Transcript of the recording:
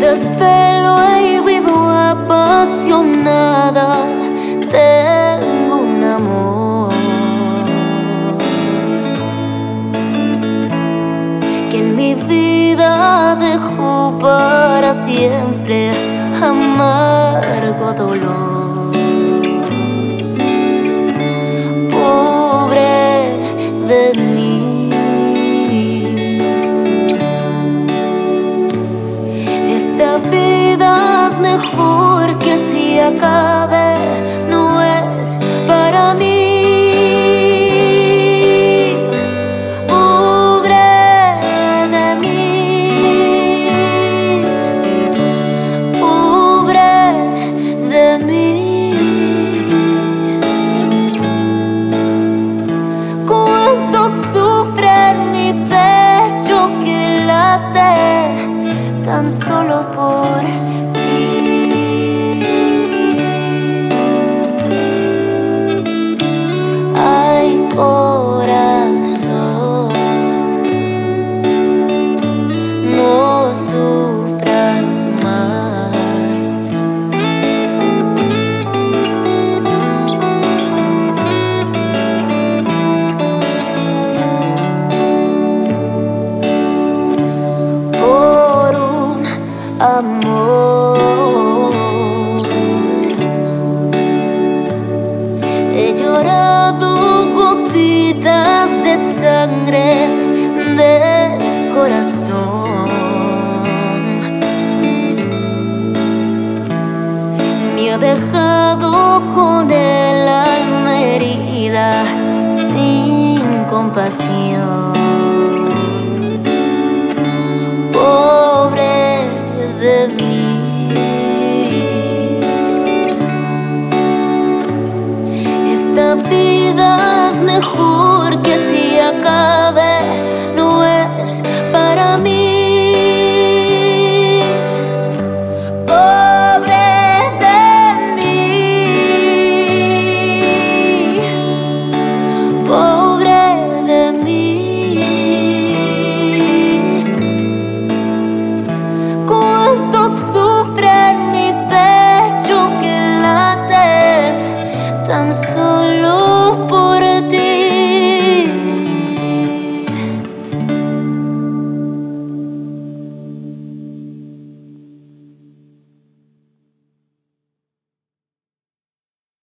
desvelo y vivo apasionada. Tengo un amor que en mi vida dejó para siempre amargo dolor. Pobre de mí, esta vida es mejor que se acabe, no es para mí. Tan solo por ti. Ay, corazón, no sufras más. Amor, he llorado gotitas de sangre del corazón. Me ha dejado con el alma herida sin compasión. Pobre de mí, esta vida es mejor que se acabe, no es